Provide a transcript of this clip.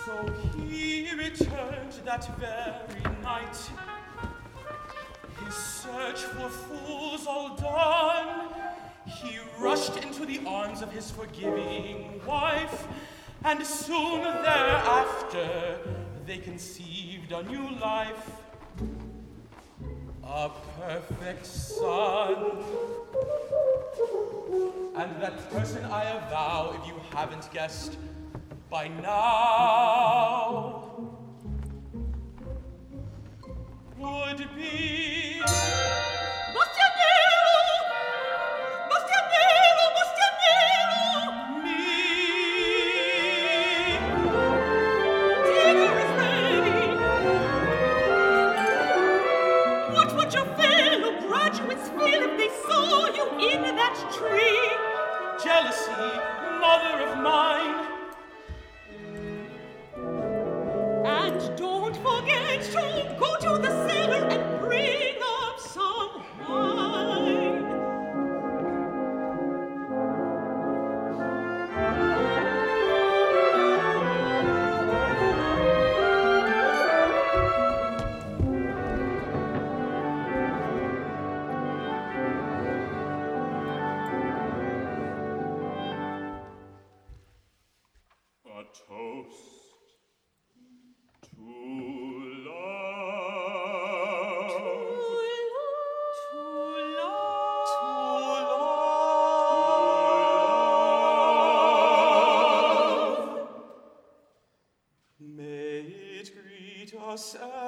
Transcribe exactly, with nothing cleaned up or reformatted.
So he returned that very night, his search for fools all done. He rushed into the arms of his forgiving wife, and soon thereafter they conceived a new life, a perfect son. And that person I avow, if you haven't guessed by now, would be Bastianello! Bastianello! Bastianello! me. Dinner is ready. What would your fellow graduates feel if they saw you in that tree? Jealousy, mother of mine. And don't forget to go to the cellar and bring up some wine. A toast to love. To love. May it greet us